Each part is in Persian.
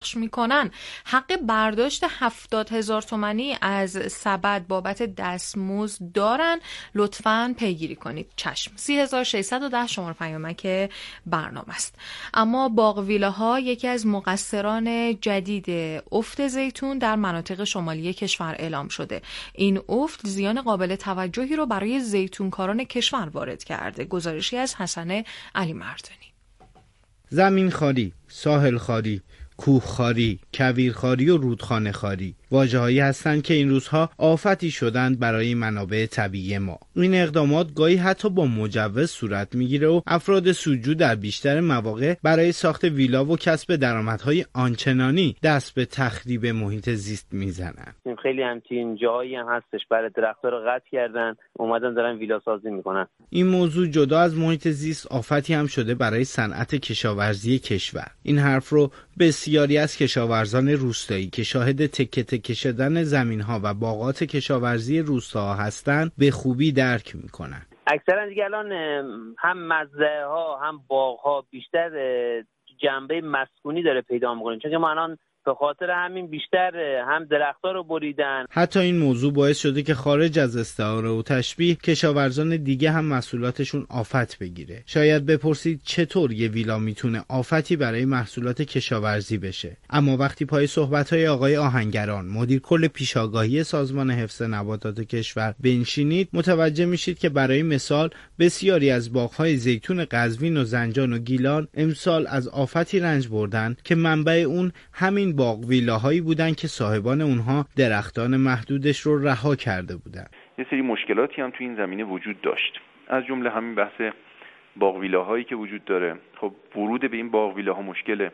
پخش میکنن حق برداشت 70,000 تومانی از سبد بابت دستمزد دارن. لطفاً پیگیری کنید. چشم. 3610 شماره پیامک برنامه است. اما باغ ویلاها یکی از مقصران جدید افت زیتون در مناطق شمالی کشور اعلام شده. این افت زیان قابل توجهی رو برای زیتونکاران کشور وارد کرده. گزارشی از حسن علی مردانی. زمین خاری، ساحل خاری، کوه خاری، کویر خاری و رودخانه خاری واژه‌هایی هستند که این روزها آفتی شدند برای منابع طبیعی ما. این اقدامات گاهی حتی با مجوز صورت میگیره و افراد سودجو در بیشتر مواقع برای ساخت ویلا و کسب درآمدهای آنچنانی دست به تخریب محیط زیست میزنن. خیلی همچین جایی هم هستش برای درخت‌ها رو قطع کردن، اومدن دارن ویلا سازی میکنن. این موضوع جدا از محیط زیست آفتی هم شده برای صنعت کشاورزی کشور. این حرف رو بسیاری از کشاورزان روستایی که شاهد تکه شدن زمین‌ها و باغات کشاورزی روستاها هستند به خوبی درک می‌کنن. اکثرا دیگه الان هم مزرعه‌ها هم باغ‌ها بیشتر جنبه مسکونی داره پیدا می‌کنه، چون که ما الان به خاطر همین بیشتر هم درخت‌ها رو بریدن. حتی این موضوع باعث شده که خارج از استعاره و تشبیه کشاورزان دیگه هم محصولاتشون آفت بگیره. شاید بپرسید چطور یه ویلا میتونه آفتی برای محصولات کشاورزی بشه؟ اما وقتی پای صحبت‌های آقای آهنگران مدیر کل پیشاگاهی سازمان حفظ نباتات کشور بنشینید، متوجه میشید که برای مثال بسیاری از باغ‌های زیتون قزوین و زنجان و گیلان امسال از آفتی رنج بردن که منبع اون همین باغ ویلاهایی بودن که صاحبان اونها درختان محدودش رو رها کرده بودن. یه سری مشکلاتی هم تو این زمینه وجود داشت، از جمله همین بحث باغ ویلاهایی که وجود داره. خب ورود به این باغ ویلاها مشکله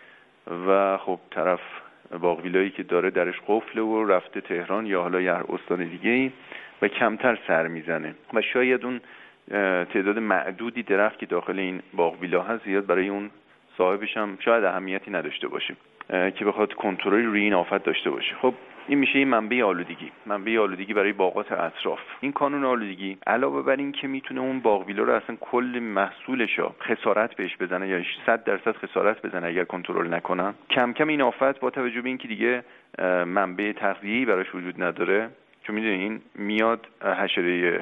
و خب طرف باغ ویلایی که داره درش قفله و رفته تهران یا حالا یه استان دیگه‌ای و کمتر سر میزنه و شاید اون تعداد معدودی درخت که داخل این باغ ویلا هست زیاد برای اون صاحبش هم شاید اهمیتی نداشته باشه که بخواد کنترل روی این آفت داشته باشه. خب این میشه این منبع آلودگی برای باغات اطراف. این کانون آلودگی علاوه بر این که میتونه اون باغ ویلا رو اصلا کل محصولشو خسارت بهش بزنه یا 100% خسارت بزنه اگر کنترل نکنن، کم کم این آفت با توجه به اینکه دیگه منبع تغذیه‌ای براش وجود نداره، چون میدونین این میاد حشره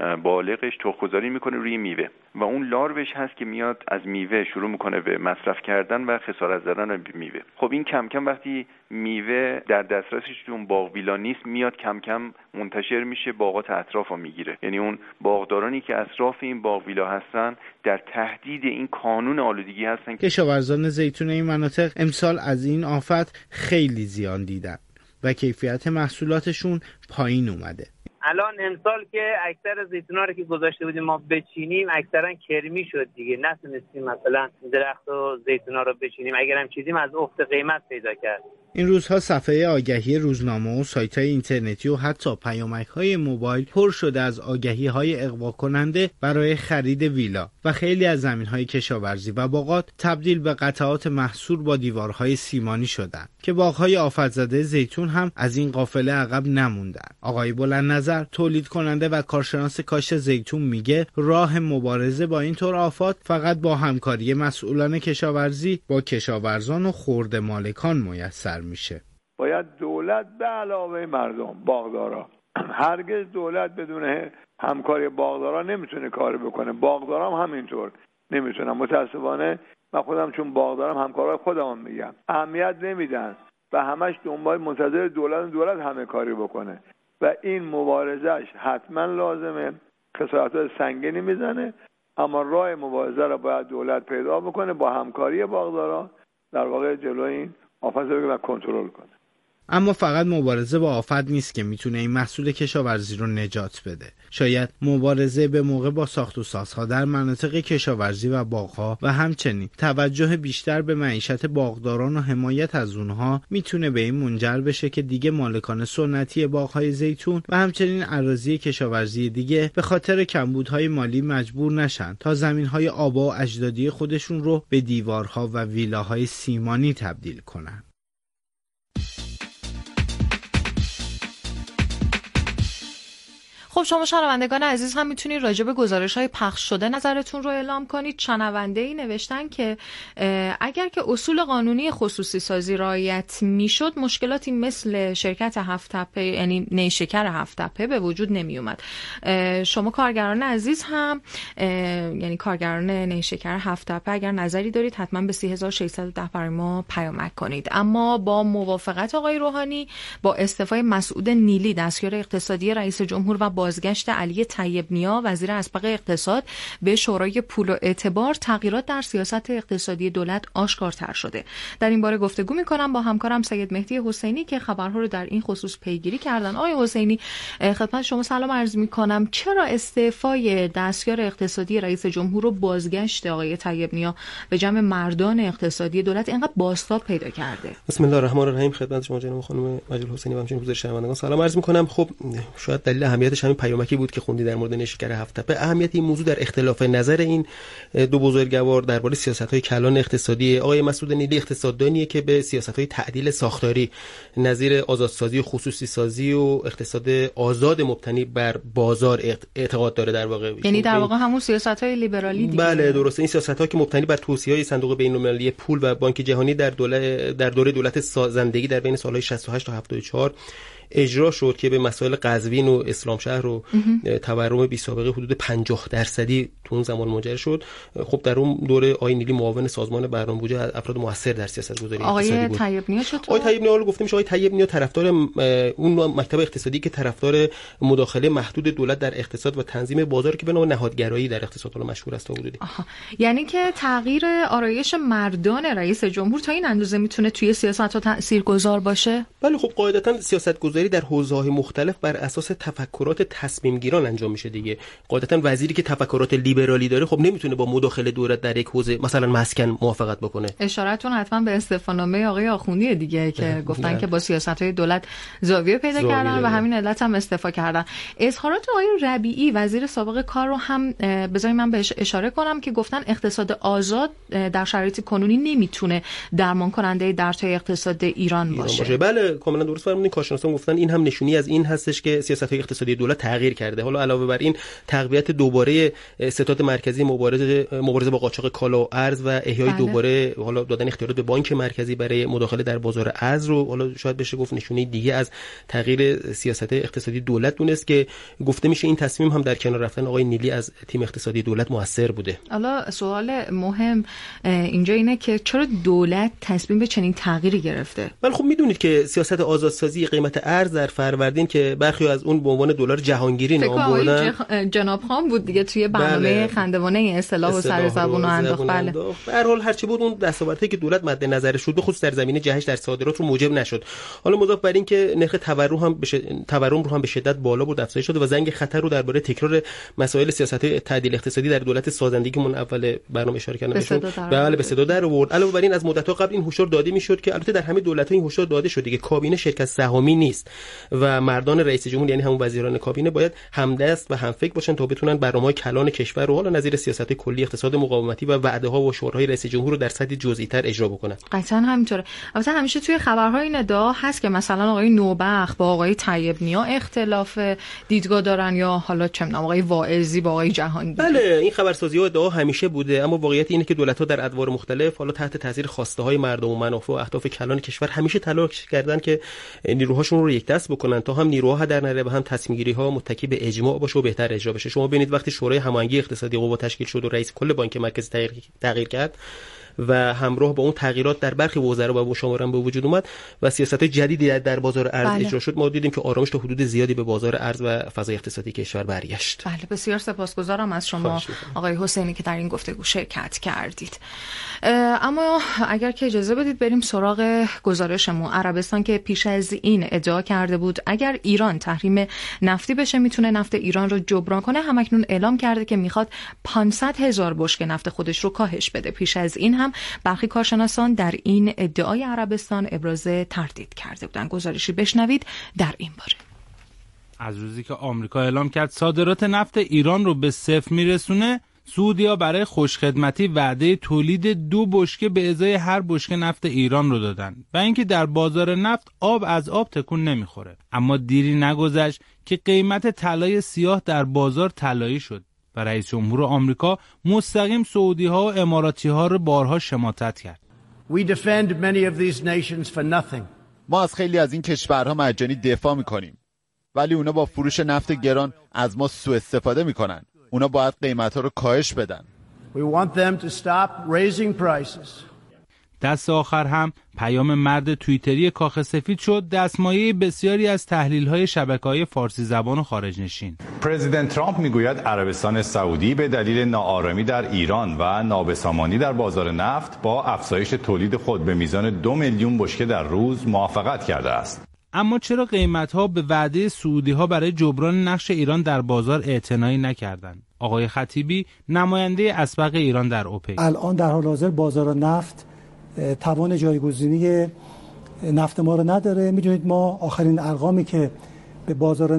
بالغش تخم‌گذاری میکنه روی میوه و اون لاروش هست که میاد از میوه شروع میکنه به مصرف کردن و خسارت زدن به میوه. خب این کم کم وقتی میوه در دسترسش اون باغ ویلا نیست، میاد کم کم منتشر میشه، باغات اطرافو میگیره. یعنی اون باغدارانی که اطراف این باغ ویلا هستن در تهدید این کانون آلودگی هستن. کشاورزان زیتون این مناطق امسال از این آفت خیلی زیان دیدن و کیفیت محصولاتشون پایین اومده. الان امسال که اکثر زیتونا رو که گذاشته بودیم ما بچینیم اکثرا کرمی شد دیگه، نتونستیم مثلا درخت و زیتونا رو بچینیم، اگرم چیزیم از افت قیمت پیدا کرد. این روزها صفحه آگهی روزنامه و سایت‌های اینترنتی و حتی پیامک‌های موبایل پر شده از آگهی‌های اغوا کننده برای خرید ویلا و خیلی از زمین‌های کشاورزی و باغات تبدیل به قطعات محصور با دیوارهای سیمانی شدند که باغ‌های آفت زده زیتون هم از این قافله عقب نموندن. آقای بلندنظر تولید کننده و کارشناس کاشت زیتون میگه راه مبارزه با این طور آفات فقط با همکاری مسئولان کشاورزی با کشاورزان و خرده مالکان میسر میشه. باید دولت به علاوه مردم، باغدارا، هرگز دولت بدون همکاری باغدارا نمیتونه کار بکنه. باغدارا هم همینطور نمیتونن. متاسفانه من خودم چون باغدارم همکارای خودم میگم اهمیت نمیدن و همش دنبال منتظر دولت همه کاری بکنه و این مبارزهش حتما لازمه. خسارت‌های سنگینی میزنه، اما راه مبارزه رو باید دولت پیدا بکنه با همکاری باغدارا، در واقع جلوی این آفت رو بگیره و کنترل کنه. اما فقط مبارزه با آفت نیست که میتونه این محصول کشاورزی رو نجات بده. شاید مبارزه به موقع با ساخت و سازها در مناطق کشاورزی و باغها و همچنین توجه بیشتر به معیشت باغداران و حمایت از اونها میتونه به این منجر بشه که دیگه مالکان سنتی باغهای زیتون و همچنین اراضی کشاورزی دیگه به خاطر کمبودهای مالی مجبور نشن تا زمینهای آبا و اجدادی خودشون رو به دیوارها و ویلاهای سیمانی تبدیل کنن. خب شما شنوندگان عزیز هم میتونید راجع به گزارش‌های پخش شده نظرتون رو اعلام کنید. شنونده‌ای نوشتن که اگر که اصول قانونی خصوصی سازی رعایت میشد مشکلاتی مثل شرکت هفت تپه یعنی نیشکر هفت تپه به وجود نمی اومد. شما کارگران عزیز هم یعنی کارگران نیشکر هفت تپه اگر نظری دارید حتما به 3610 برای ما پیامک کنید. اما با موافقت آقای روحانی با استعفای مسعود نیلی دستیار اقتصادی رئیس جمهور و بازگشت علی طیب نیا وزیر اسبق اقتصاد به شورای پول و اعتبار تغییرات در سیاست اقتصادی دولت آشکارتر شده. در این باره گفتگو می‌کنم با همکارم سید مهدی حسینی که خبرها رو در این خصوص پیگیری کردن. آقای حسینی خدمت شما سلام عرض می‌کنم. چرا استعفای دستیار اقتصادی رئیس جمهور و بازگشت آقای طیب نیا به جمع مردان اقتصادی دولت اینقدر بازتاب پیدا کرده؟ بسم الله الرحمن الرحیم. خدمت شما جناب خانم مجید حسینی و همچنین حضور شنوندگان سلام عرض می‌کنم. خب شاید دلیل اهمیتش همین پیامکی بود که خوندی در مورد نیشکر هفت تپه. اهمیت این موضوع در اختلاف نظر این دو بزرگوار درباره سیاست‌های کلان اقتصادی. آقای مسعود نیلی اقتصاددانیه که به سیاست‌های تعدیل ساختاری نظیر آزادسازی و خصوصی سازی و اقتصاد آزاد مبتنی بر بازار اعتقاد داره در واقع. یعنی در واقع همون سیاست‌های لیبرالی دیگه. بله درسته. این سیاست‌ها که مبتنی بر توصیه‌های صندوق بین‌المللی پول و بانک جهانی در دوره دولت سازندگی در بین سال‌های 68 تا 74 اجرا شد که به مسائل قزوین و اسلام شهر و تورم بی سابقه حدود 50% تو اون زمان منجر شد. خب در اون دوره آقای نیلی معاون سازمان برنامه‌ریزی افراد موثر در سیاست‌گذاری اقتصادی بود. آقای طیب نیا چطور؟ آقای طیب نیا گفته میشه آقای طیب نیا طرفدار اون مکتب اقتصادی که طرفدار مداخله محدود دولت در اقتصاد و تنظیم بازار که به نام نهادگرایی در اقتصاد حالا مشهور است تا حدودی. یعنی که تغییر آرایش مردان رئیس جمهور تا این اندازه میتونه توی سیاست‌ها تاثیرگذار باشه؟ بله خب قاعدتاً سیاست‌گذاری در حوزه‌های مختلف بر اساس تفکرات تصمیم گیران انجام میشه دیگه. قاعدتاً وزیری که تفکرات لیبرالی داره خب نمیتونه با مداخله دولت در یک حوزه مثلا مسکن موافقت بکنه. اشارتون حتما به استعفانامه آقای آخوندی دیگه که گفتن که با سیاست‌های دولت زاویه پیدا کردن و همین علت هم استعفا کردن. اظهارات آقای ربیعی وزیر سابق کار رو هم بذارید من بهش اشاره کنم که گفتن اقتصاد آزاد در شرایط کنونی نمیتونه درمان کننده دردهای اقتصاد ایران باشه. بله کاملا درست فرمودین. کارشناسان گفتن این هم نشونی از این هستش که سیاست‌های اقتصادی دولت تغییر کرده. حالا علاوه بر این تقویت دوباره ستاد مرکزی مبارزه با قاچاق کالا و ارز و احیای دوباره حالا دادن اختیارات به بانک مرکزی برای مداخله در بازار ارز رو حالا شاید بشه گفت نشونه دیگه از تغییر سیاست اقتصادی دولت دونست که گفته میشه این تصمیم هم در کنار رفتن آقای نیلی از تیم اقتصادی دولت موثر بوده. حالا سوال مهم اینجا اینه که چرا دولت تصمیم به چنین تغییری گرفته؟ ولی خب میدونید که سیاست آزادسازی قیمت ارز در فروردین که برخی از اون به عنوان دلار جهانگیری نام بردن جناب خان بود دیگه توی برنامه خندوانه این اصطلاح و سر زبون و انداخت. بله به هر حال هرچی بود اون دستاوردهایی که دولت مد نظرش بود به خصوص در زمینه جهش در صادرات رو موجب نشد. حالا مضاف بر این که نرخ تورم رو هم به شدت بالا برد افزایش شده و زنگ خطر رو درباره تکرار مسائل سیاست‌های تعدیل اقتصادی در دولت سازندگیمون اول برنامه اشاره کردم بله به صدا در آورد. علاوه بر این از مدت‌ها قبل این هشدار داده میشد که البته در همه دولت‌ها این هشدار داده شد دیگه کابینه شرکت سهامی نیست و مردان رئیس جمهور یعنی همون وزیران کابینه باید همدست و همفکر باشن تا بتونن برنامه‌های کلان کشور رو حالا نظیر سیاست کلی اقتصاد مقاومتی و وعده‌ها و شورای رئیس جمهور رو در سطح جزئی‌تر اجرا بکنن. قطعاً همینطوره. البته همیشه توی خبرهای این ادعا هست که مثلا آقای نوبخت با آقای طیب نیا اختلاف دیدگاه دارن یا حالا چه می‌دونم آقای واعظی با آقای جهانگیر. بله این خبرسازی‌ها ادعا همیشه بوده اما واقعیت اینه که دولت‌ها در ادوار مختلف حالا تحت تاثیر خواسته‌های مردم و منافع و اهداف کلان کشور همیشه تلاش کردن که نیروهاشون رو یک دست بکنن تا هم نیروها هدر نره و هم تصمیم‌گیری‌ها متکی به اجماع باشه و بهتر اجرا بشه. شما ببینید وقتی شورای هماهنگی اقتصادی قوا تشکیل شد و رئیس کل بانک مرکزی تغییر کرد و همراه با اون تغییرات در برخی وزرا و مشاوران به وجود اومد و سیاست جدیدی در بازار ارز اجرا شد ما دیدیم که آرامش تا حدود زیادی به بازار ارز و فضای اقتصادی کشور برگشت. بله بسیار سپاسگزارم از شما آقای حسینی که در این گفتگو شرکت کردید. اما اگر که اجازه بدید بریم سراغ گزارشمون. عربستان که پیش از این ادعا کرده بود اگر ایران تحریم نفتی بشه میتونه نفت ایران رو جبران کنه، همکنون اعلام کرده که میخواد 500,000 بشکه نفت خودش رو کاهش بده. پیش از این هم برخی کارشناسان در این ادعای عربستان ابراز تردید کرده بودند. گزارشی بشنوید در این باره. از روزی که آمریکا اعلام کرد صادرات نفت ایران رو به صفر میرسونه، سعودی‌ها برای خوشخدمتی وعده تولید 2 بشکه به ازای هر بشکه نفت ایران رو دادن و اینکه در بازار نفت آب از آب تکون نمیخوره. اما دیری نگذشت که قیمت طلای سیاه در بازار طلایی شد و رئیس جمهور آمریکا مستقیم سعودی‌ها و اماراتی‌ها رو بارها شماتت کرد. We defend many of these nations for nothing. ما از خیلی از این کشورها مجانی دفاع میکنیم، ولی اونا با فروش نفت گران از ما سوء استفاده میکنن. اونا باید قیمت‌ها رو کاهش بدن. We want them to stop raising prices. دست آخر هم پیام مرد توییتری کاخ سفید شد دستمایه بسیاری از تحلیل‌های شبکه‌های فارسی زبان و خارج نشین. پرزیدنت ترامپ میگوید عربستان سعودی به دلیل ناآرامی در ایران و نابسامانی در بازار نفت با افزایش تولید خود به میزان 2 میلیون بشکه در روز موافقت کرده است. اما چرا قیمت‌ها به وعده سعودی‌ها برای جبران نقش ایران در بازار اعتنایی نکردند؟ آقای خطیبی نماینده اسبق ایران در اوپک: الان در حال حاضر بازار نفت توان جایگزینی نفت ما رو نداره. میدونید ما آخرین ارقامی که به بازار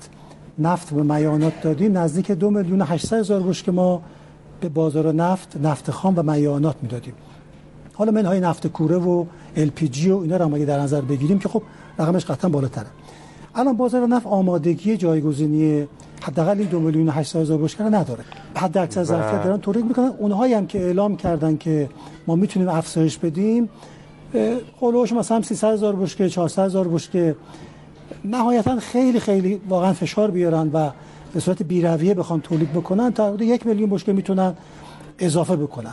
نفت و میانات دادیم نزدیک 2,800,000 بشکه ما به بازار نفت خام و میانات میدادیم. حالا منهای نفت کوره و LPG و اینا رو هم اگه در نظر بگیریم که خب رقمش قطعا بالاتره. الان بازار نفت آمادگی جایگزینی حداقل این 2,800,000 بشکه رو نداره. حد اکثر ظرفیت دارن تولید میکنن. اونهایی هم که اعلام کردن که ما میتونیم افزایش بدیم، هولوش مثلا 300,000 بشکه، 400,000 بشکه، نهایتا خیلی خیلی واقعا فشار بیارن و به صورت بی‌رویه بخوان تولید بکنن تا حدود 1 میلیون بشکه میتونن اضافه بکنن.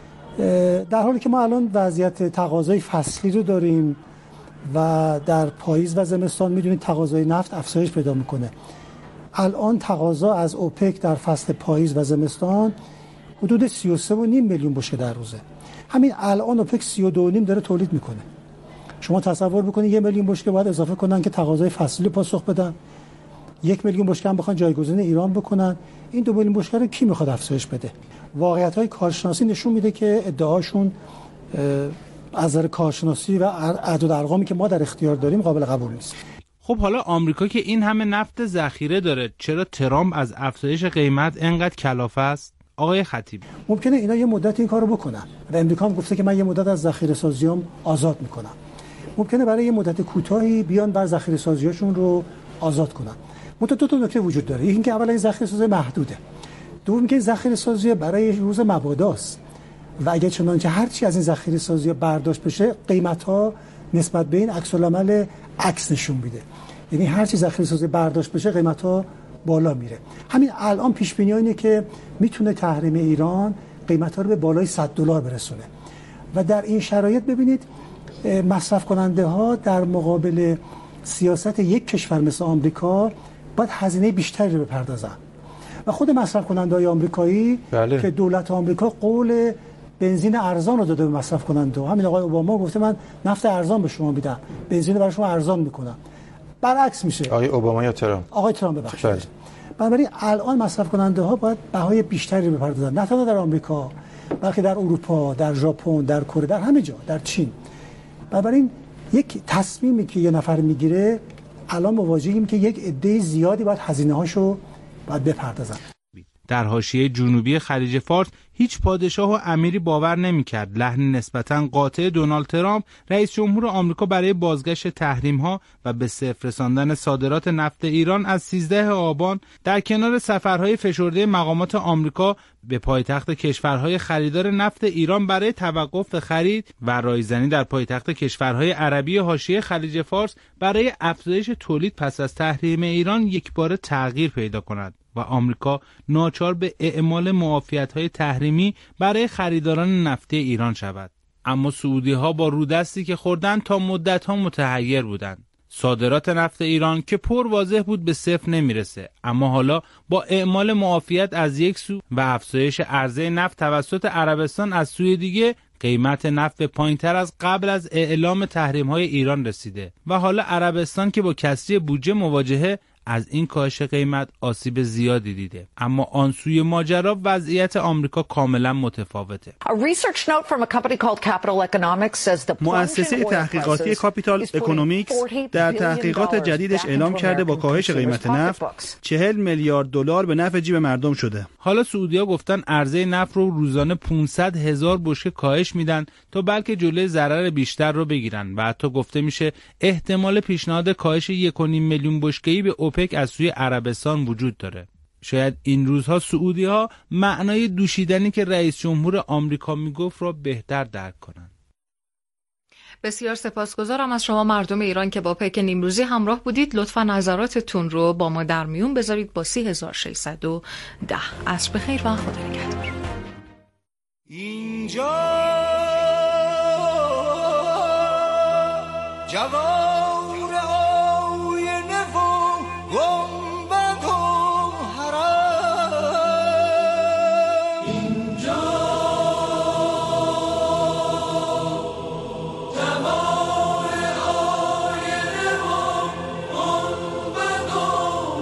در حالی که ما الان وضعیت تقاضای فصلی رو داریم و در پاییز و زمستان میدونید تقاضای نفت افزایش پیدا میکنه. الان تقاضا از اوپک در فصل پاییز و زمستان حدود 33.5 میلیون بشکه در روزه. همین الان اوپک 32.5 داره تولید میکنه. شما تصور بکنید 1 میلیون بشکه باید اضافه کنن که تقاضای فصلی پاسخ بدن. 1 میلیون بشکه هم بخوان جایگزین ایران بکنن. این 2 میلیون بشکه رو کی میخواد افزایش بده؟ واقعیت‌های کارشناسی نشون میده که ادعاشون از نظر کارشناسی و اعداد ارقامی که ما در اختیار داریم قابل قبول نیست. خب حالا آمریکا که این همه نفت ذخیره داره، چرا ترامپ از افزایش قیمت انقدر کلافه است؟ آقای خطیبی: ممکنه اینا یه مدت این کارو بکنن و امریکا هم گفته که من یه مدت از ذخیره سازیام آزاد میکنم. ممکنه برای یه مدت کوتاهی بیان بر ذخیره سازیاشون رو آزاد کنن. دو تا نکته وجود داره. اینکه اولا این ذخیره سازی محدوده. دوم که ذخیره سازی برای روز مباداست و اگه چنانچه هر چی از این ذخیره سازی برداشت بشه قیمت‌ها نسبت به این عکس العمل عکس نشون میده. یعنی هر چی ذخیره سازی برداشت بشه قیمت‌ها بالا میره. همین الان پیش بینی اینه که میتونه تحریم ایران قیمت‌ها رو به بالای $100 برسونه و در این شرایط ببینید مصرف کننده ها در مقابل سیاست یک کشور مثل آمریکا باید هزینه بیشتری رو بپردازن و خود مصرف کننده های آمریکایی که دولت آمریکا قول بنزین ارزان رو داده به مصرف کننده. همین آقای اوباما گفته من نفت ارزان به شما میدم، بنزین برای شما ارزان میکنم. برعکس میشه. آقای اوباما یا ترامپ؟ آقای ترامپ ببخشید. بنابراین الان مصرف کننده ها باید بهای بیشتری بپردازن، نه تنها در آمریکا بلکه در اروپا، در ژاپن، در کره، در همه جا، در چین. بنابراین یک تصمیمی که یه نفر میگیره الان مواجهیم که یک عده زیادی باید هزینه‌هاشو باید بپردازن. در حاشیه جنوبی خلیج فارس هیچ پادشاه و امیری باور نمی‌کرد لحن نسبتاً قاطع دونالد ترامپ رئیس جمهور آمریکا برای بازگشت تحریم‌ها و به صفر رساندن صادرات نفت ایران از 13 آبان در کنار سفرهای فشرده مقامات آمریکا به پایتخت کشورهای خریدار نفت ایران برای توقف خرید و رایزنی در پایتخت کشورهای عربی حاشیه خلیج فارس برای افزایش تولید پس از تحریم ایران یکباره تغییر پیدا کند و آمریکا ناچار به اعمال معافیت‌های تحریمی برای خریداران نفتی ایران شود. اما سعودی‌ها با رودستی که خوردن تا مدت‌ها متحیر بودند. صادرات نفت ایران که پر واضح بود به صفر نمیرسه، اما حالا با اعمال معافیت از یک سو و افزایش عرضه نفت توسط عربستان از سوی دیگه قیمت نفت به پایین‌تر از قبل از اعلام تحریم‌های ایران رسیده و حالا عربستان که با کسری بودجه مواجهه از این کاهش قیمت آسیب زیادی دیده، اما آن سوی ماجرا وضعیت آمریکا کاملا متفاوته. مؤسسه تحقیقاتی کاپیتال اکونومیکس در تحقیقات جدیدش اعلام کرده با کاهش قیمت نفت 40 میلیارد دلار به نفع جیب مردم شده. حالا سعودی‌ها گفتن عرضه نفت رو روزانه 500,000 بشکه کاهش میدن تا بلکه جلوی ضرر بیشتر رو بگیرن و حتی گفته میشه احتمال پیشنهاد کاهش 1.5 میلیون بشکه‌ای به اوپک از سوی عربستان وجود داره. شاید این روزها سعودی‌ها معنای دوشیدنی که رئیس جمهور آمریکا میگفت را بهتر درک کنن. بسیار سپاسگزارم از شما مردم ایران که با پیک نیمروزی همراه بودید. لطفاً نظراتتون رو با ما در میون بذارید با 3610. عصر بخیر و خدا نگهدار. اینجا جوار آینه و گنبد و حرم، اینجا جوار آینه و گنبد و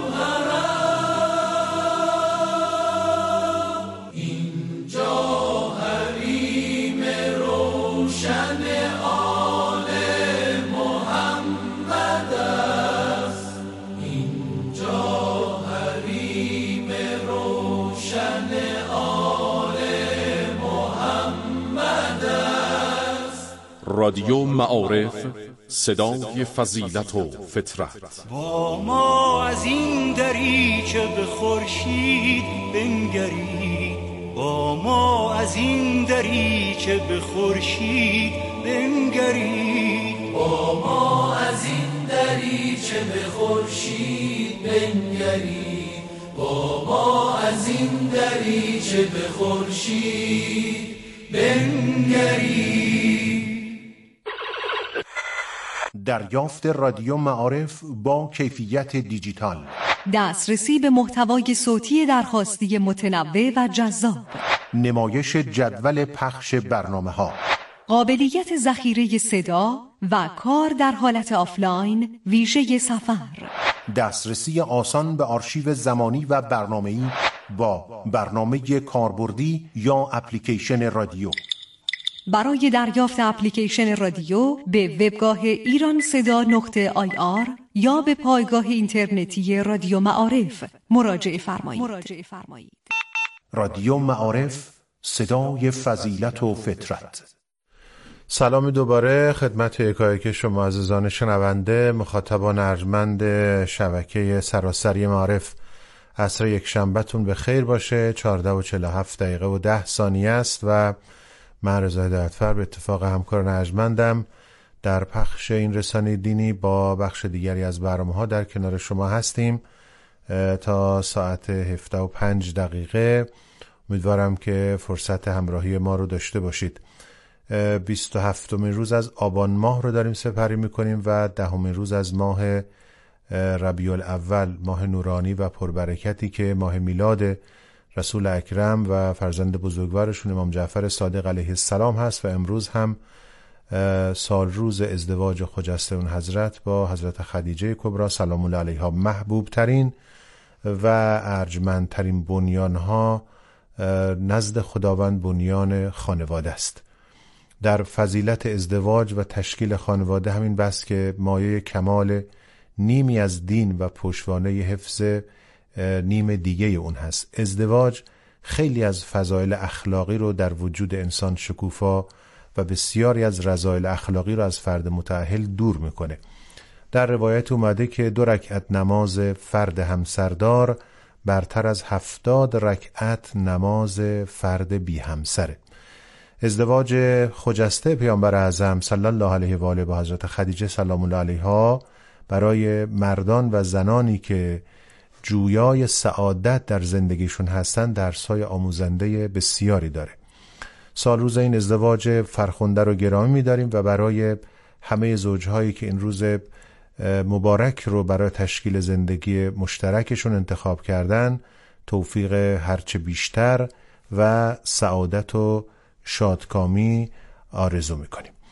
حرم، اینجا حریم روشن رادیو معارف، صدای فضیلت و فطرت. با ما از این دریچه به خورشید بنگرید، با ما از این دریچه به خورشید بنگرید، با ما از این دریچه به خورشید بنگرید، با ما از این دریچه به خورشید بنگرید. دریافت رادیو معارف با کیفیت دیجیتال، دسترسی به محتوای صوتی درخواستی متنوع و جذاب، نمایش جدول پخش برنامه‌ها، قابلیت ذخیره صدا و کار در حالت آفلاین ویژه سفر، دسترسی آسان به آرشیو زمانی و برنامه‌ای با برنامه کاربردی یا اپلیکیشن رادیو. برای دریافت اپلیکیشن رادیو به وبگاه ایرانصدا.ir یا به پایگاه اینترنتی رادیو معارف مراجعه فرمایید. رادیو معارف، صدای فضیلت و فطرت. سلام دوباره خدمت یکایک شما عزیزان شنونده، مخاطبان ارجمند شبکه سراسری معارف. عصر یک شنبهتون به خیر باشه. 14:47 و 10 ثانیه است و من رضا هدایتفر به اتفاق همکاران ارجمندم در پخش این رسانه دینی با بخش دیگری از برنامه‌ها در کنار شما هستیم تا ساعت 17:05. امیدوارم که فرصت همراهی ما رو داشته باشید. 27مین روز از آبان ماه رو داریم سپری میکنیم و 10مین روز از ماه ربیع الاول، ماه نورانی و پربرکتی که ماه میلاد رسول اکرم و فرزند بزرگوارشون امام جعفر صادق علیه السلام هست و امروز هم سال روز ازدواج خجسته اون حضرت با حضرت خدیجه کبری سلام الله علیها، محبوب ترین و ارجمندترین بنیانها نزد خداوند بنیان خانواده است. در فضیلت ازدواج و تشکیل خانواده همین بس که مایه کمال نیمی از دین و پشتوانه حفظ نیم دیگه اون هست. ازدواج خیلی از فضایل اخلاقی رو در وجود انسان شکوفا و بسیاری از رذایل اخلاقی رو از فرد متأهل دور میکنه. در روایت اومده که 2 رکعت نماز فرد همسردار برتر از 70 رکعت نماز فرد بی همسره. ازدواج خجسته پیامبر اعظم صلی الله علیه و آله با حضرت خدیجه سلام الله علیها برای مردان و زنانی که جویای سعادت در زندگیشون هستن درس‌های آموزنده بسیاری داره. سال روز این ازدواج فرخنده رو گرامی می‌داریم و برای همه زوجهایی که این روز مبارک رو برای تشکیل زندگی مشترکشون انتخاب کردن توفیق هرچه بیشتر و سعادت و شادکامی آرزو می‌کنیم.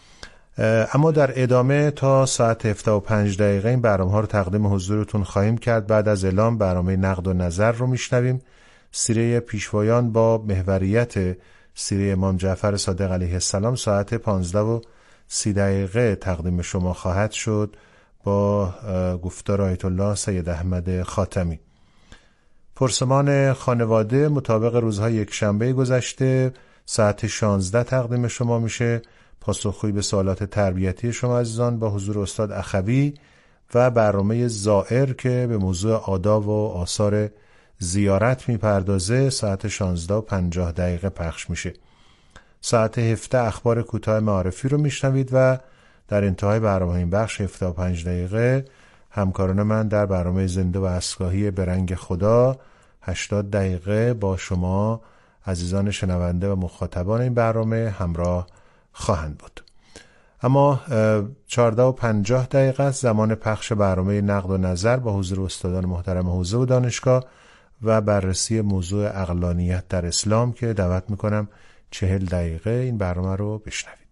اما در ادامه تا ساعت 7:05 این برنامه ها رو تقدیم حضورتون خواهیم کرد. بعد از اعلام برنامه نقد و نظر رو میشنویم. سیره پیشوایان با محوریت سیره امام جعفر صادق علیه السلام ساعت 15:30 تقدیم شما خواهد شد با گفتار آیت الله سید احمد خاتمی. پرسمان خانواده مطابق روزهای یکشنبه گذشته ساعت 16 تقدیم شما میشه. پاسخگویی به سوالات تربیتی شما عزیزان با حضور استاد اخوی و برنامه زائر که به موضوع آداب و آثار زیارت میپردازه ساعت 16:50 پخش میشه. ساعت 17 اخبار کوتاه معارفی رو میشنوید و در انتهای برنامه این بخش 7:05 همکاران من در برنامه زنده و اسکاهی به رنگ خدا 80 دقیقه با شما عزیزان شنونده و مخاطبان این برنامه همراه خواهند بود. اما 14:50 است زمان پخش برنامه نقد و نظر با حضور استادان محترم حوزه و دانشگاه و بررسی موضوع عقلانیت در اسلام که دعوت میکنم 40 دقیقه این برنامه رو بشنوید.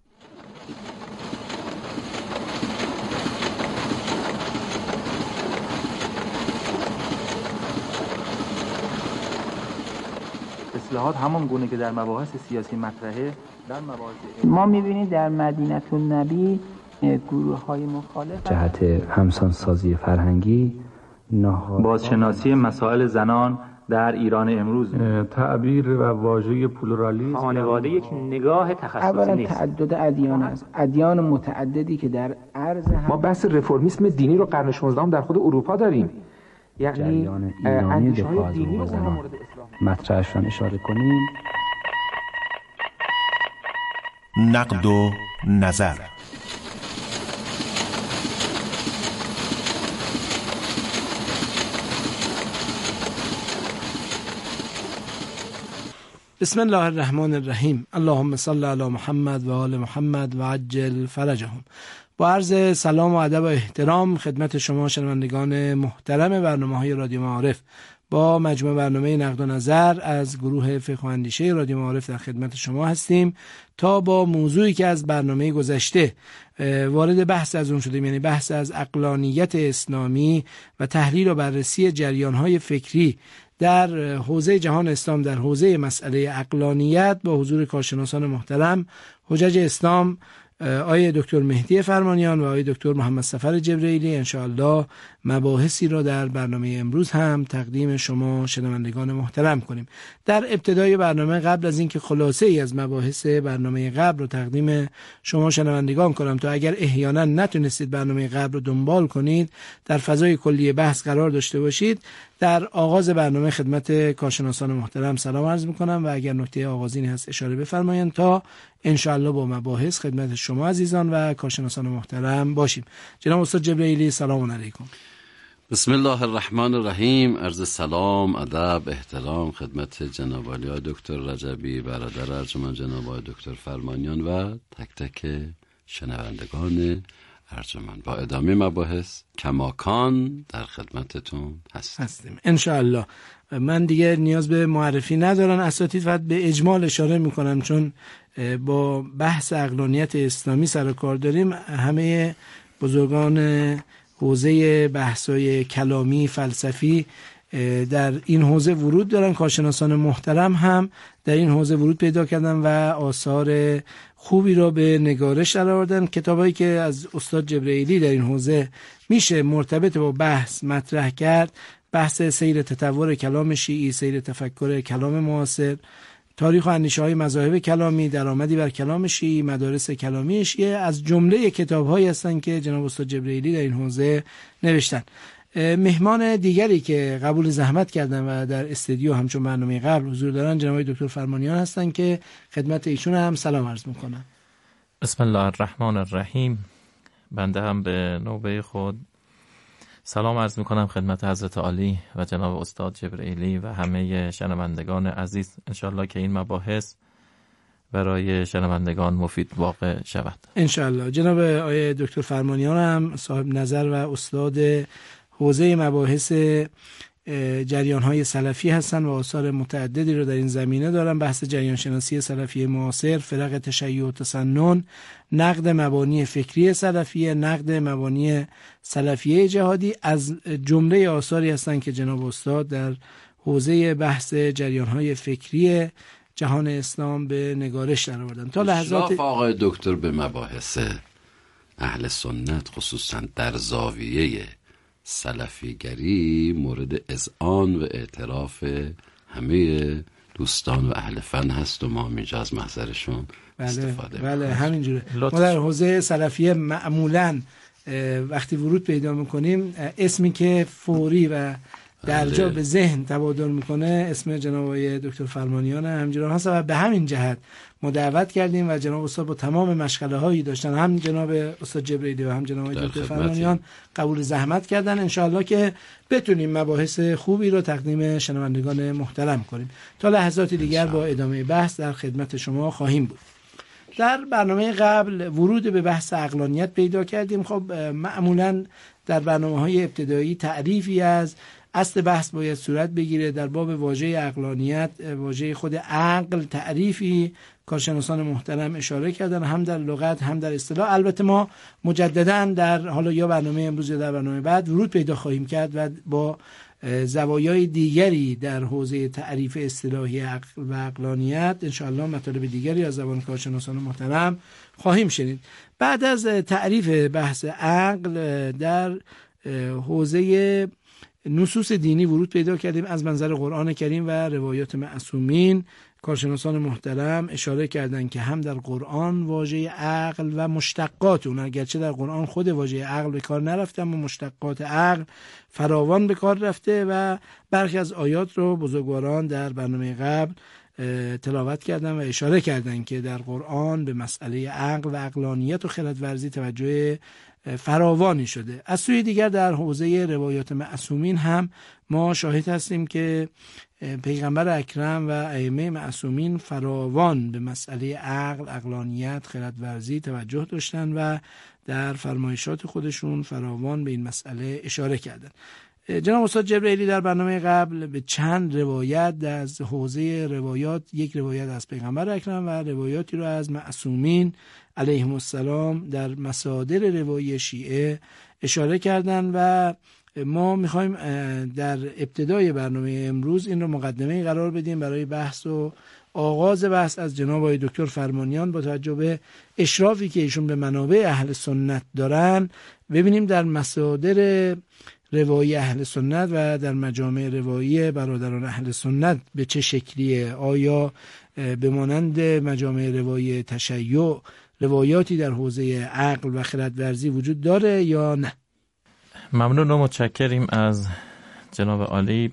اصلاحات همان گونه که در مباحث سیاسی مطرحه در مباحث ما می‌بینید در مدینه النبی گروه‌های مخالف جهت همسانسازی فرهنگی بازشناسی مسائل زنان در ایران امروز تعبیر و واژه پلورالیسم خانواده یک نگاه تخصصی اولا نیست. تعدد ادیان است، ادیان متعددی که در عرض ما بحث رفرمیسم دینی رو قرن 16 در خود اروپا داریم. یعنی جریان ایرانی دفاع از حقوق زنان مطرحشان اشاره کنیم. نقد و نظر. بسم الله الرحمن الرحیم. اللهم صل علی محمد و آل محمد و عجل فرجهم. با عرض سلام و ادب و احترام خدمت شما شنوندگان محترم برنامه‌های رادیو معارف با مجموعه برنامه نقد و نظر از گروه فقه و اندیشه رادیو معارف در خدمت شما هستیم تا با موضوعی که از برنامه گذشته وارد بحث از اون شدیم، یعنی بحث از عقلانیت اسلامی و تحلیل و بررسی جریان‌های فکری در حوزه جهان اسلام در حوزه مسئله عقلانیت با حضور کارشناسان محترم حجج اسلام آقای دکتر مهدی فرمانیان و آقای دکتر محمد صفر جبرئیلی انشاءالله مباحثی را در برنامه امروز هم تقدیم شما شنوندگان محترم کنیم. در ابتدای برنامه قبل از اینکه خلاصه ای از مباحث برنامه قبل رو تقدیم شما شنوندگان کنم تا اگر احیانا نتونستید برنامه قبل رو دنبال کنید در فضای کلی بحث قرار داشته باشید، در آغاز برنامه خدمت کارشناسان محترم سلام عرض میکنم و اگر نکته آغازینی هست اشاره بفرمایید تا انشاءالله با مباحث خدمت شما عزیزان و کارشناسان محترم باشیم. جناب استاد جبرئیلی سلام علیکم. بسم الله الرحمن الرحیم. عرض سلام، ادب، احترام خدمت جناب علی دکتر رجبی، برادر ارجمند جناب دکتر فرمانیان و تک تک شنوندگان ارجمند. با ادامه مباحث کماکان در خدمتتون هستیم انشاءالله. من دیگه نیاز به معرفی ندارن اساتید، فقط به اجمال اشاره میکنم چون با بحث عقلانیت اسلامی سر و کار داریم. همه بزرگان حوزه بحث‌های کلامی فلسفی در این حوزه ورود دارن، کارشناسان محترم هم در این حوزه ورود پیدا کردن و آثار خوبی را به نگارش درآوردن. کتابایی که از استاد جبرئیلی در این حوزه میشه مرتبط با بحث مطرح کرد: بحث سیر تطور کلام شیعی، سیر تفکر کلام معاصر، تاریخ و اندیشه‌های مذاهب کلامی، درآمدی بر کلام شیعی، مدارس کلامی شیعه از جمله کتاب‌هایی هستند که جناب استاد جبرئیلی در این حوزه نوشتن. مهمان دیگری که قبول زحمت کردن و در استودیو همچون برنامه قبل حضور دارن جناب دکتر فرمانیان هستند که خدمت ایشون هم سلام عرض میکنم. بسم الله الرحمن الرحیم. بنده هم به نوبه خود سلام عرض میکنم خدمت حضرت عالی و جناب استاد جبرئیلی و همه شنوندگان عزیز. انشاءالله که این مباحث برای شنوندگان مفید واقع شود انشاءالله. جناب آقای دکتر فرمانیان هم صاحب نظر و استاد حوزه مباحث جریان‌های سلفی هستند و آثار متعددی رو در این زمینه دارن. بحث جریان شناسی سلفی معاصر، فرق تشیع و تسنن، نقد مبانی فکری سلفیه، نقد مبانی سلفیه جهادی از جمله آثاری هستند که جناب استاد در حوزه بحث جریان‌های فکری جهان اسلام به نگارش درآوردن. تا لحظات آقای دکتر به مباحث اهل سنت خصوصا در زاویه سلفیگری مورد اذعان و اعتراف همه دوستان و اهل فن هست و ما اینجا از محضرشون استفاده بله همینجوره. ما در حوزه سلفیه معمولاً وقتی ورود پیدا میکنیم اسمی که فوری و در جا به ذهن تبادر میکنه اسم جناب آقای دکتر فرمانیان همچنان هست و به همین جهت ما دعوت کردیم و جناب استاد با تمام مشغله هایی داشتن، هم جناب استاد جبریلی و هم جناب آقای دکتر فرمانیان قبول زحمت کردن انشاءالله که بتونیم مباحث خوبی رو تقدیم شنوندگان محترم کنیم. تا لحظات دیگر با ادامه بحث در خدمت شما خواهیم بود. در برنامه قبل ورود به بحث عقلانیت پیدا کردیم. خب معمولا در برنامه‌های ابتدایی تعریفی از اصل بحث باید صورت بگیره. در باب واژه عقلانیت، واژه خود عقل، تعریفی کارشناسان محترم اشاره کردن هم در لغت هم در اصطلاح. البته ما مجددا در حالا یا برنامه امروز یا در برنامه بعد ورود پیدا خواهیم کرد و با زوایای دیگری در حوزه تعریف اصطلاحی عقل و عقلانیت انشاءالله مطالب دیگری از زبان کارشناسان محترم خواهیم شنید. بعد از تعریف بحث عقل در حوزه نصوص دینی ورود پیدا کردیم. از منظر قرآن کریم و روایات معصومین کارشناسان محترم اشاره کردند که هم در قرآن واژه عقل و مشتقات اون، اگرچه در قرآن خود واژه عقل به کار نرفته اما مشتقات عقل فراوان به کار رفته و برخی از آیات رو بزرگواران در برنامه قبل تلاوت کردن و اشاره کردن که در قرآن به مسئله عقل و عقلانیت و خردورزی توجه فراوانی شده. از سوی دیگر در حوزه روایات معصومین هم ما شاهد هستیم که پیغمبر اکرم و ائمه معصومین فراوان به مسئله عقل، عقلانیت، خردورزی توجه داشتن و در فرمایشات خودشون فراوان به این مسئله اشاره کردن. جناب استاد جبریلی در برنامه قبل به چند روایت از حوزه روایات، یک روایت از پیغمبر اکرم و روایاتی رو از معصومین علیهم السلام در مصادر روایی شیعه اشاره کردن و ما میخوایم در ابتدای برنامه امروز این رو مقدمه قرار بدیم برای بحث و آغاز بحث از جناب آقای دکتر فرمانیان با توجه به اشرافی که ایشون به منابع اهل سنت دارن. ببینیم در مصادر روایی اهل سنت و در مجامع روایی برادران اهل سنت به چه شکلیه. آیا به مانند مجامع روایی تشیع روایاتی در حوزه عقل و خردورزی وجود داره یا نه؟ ممنون و متشکریم از جناب عالی.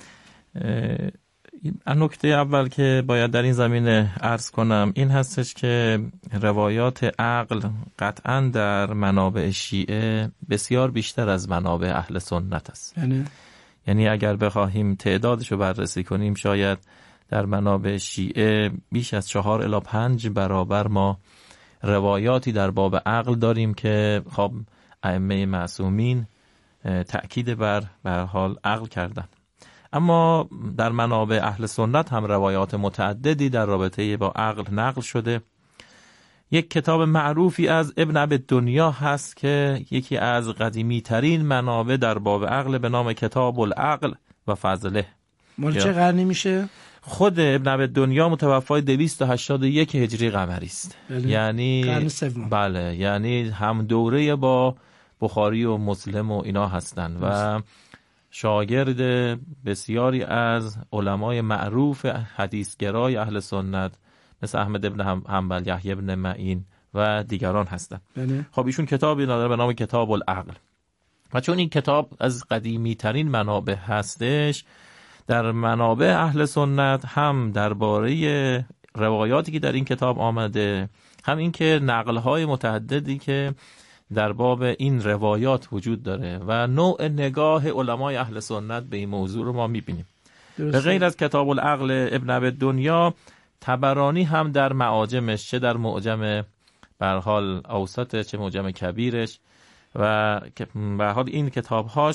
نکته اول که باید در این زمینه عرض کنم این هستش که روایات عقل قطعا در منابع شیعه بسیار بیشتر از منابع اهل سنت است. یعنی اگر بخواهیم تعدادش رو بررسی کنیم شاید در منابع شیعه بیش از 4 الی 5 برابر ما روایاتی در باب عقل داریم که خب ائمه معصومین تأکید بر حال عقل کردن. اما در منابع اهل سنت هم روایات متعددی در رابطه با عقل نقل شده. یک کتاب معروفی از ابن عبدالدنیا هست که یکی از قدیمی ترین منابع در باب عقل به نام کتاب العقل و فضله. مال چه قرنی میشه؟ خود ابن عبدالدنیا متوفای 281 هجری قمری است. یعنی قرن سوم. بله، یعنی هم دوره با بخاری و مسلم و اینا هستن و شاگرد بسیاری از علمای معروف حدیثگرای اهل سنت مثل احمد ابن حنبل، یحیی ابن معین و دیگران هستند. خب ایشون کتابی داره به نام کتاب العقل و چون این کتاب از قدیمی ترین منابع هستش، در منابع اهل سنت هم درباره روایاتی که در این کتاب آمده، هم این که نقل‌های متعددی که در باب این روایات وجود داره و نوع نگاه علمای اهل سنت به این موضوع رو ما میبینیم. به غیر از کتاب العقل ابن عبدالدنیا، طبرانی هم در معاجمش، چه در معجم به حال اوسط چه معجم کبیرش و به حال این کتابهاش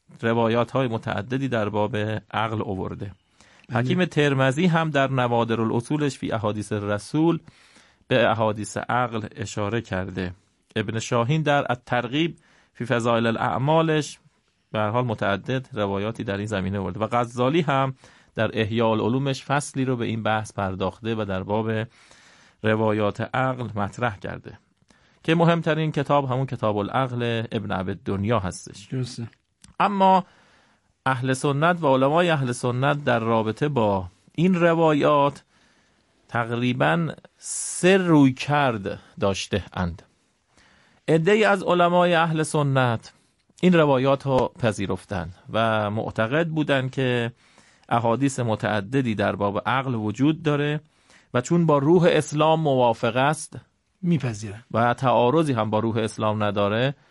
روایات های متعددی در باب عقل آورده. حکیم ترمذی هم در نوادر الاصولش فی احادیث رسول به احادیث عقل اشاره کرده. ابن شاهین در الترغیب فی فضائل الاعمالش به هر حال متعدد روایاتی در این زمینه آورده و غزالی هم در احیاء العلومش فصلی رو به این بحث پرداخته و در باب روایات عقل مطرح کرده که مهمترین کتاب همون کتاب العقل ابن عبدالدنیا هستش. درسته. اما اهل سنت و علمای اهل سنت در رابطه با این روایات تقریباً 3 رویکرد داشته اند. عده‌ای از علمای اهل سنت این روایات رو پذیرفتند و معتقد بودند که احادیث متعددی در باب عقل وجود داره و چون با روح اسلام موافق است میپذیرن و تعارضی هم با روح اسلام نداره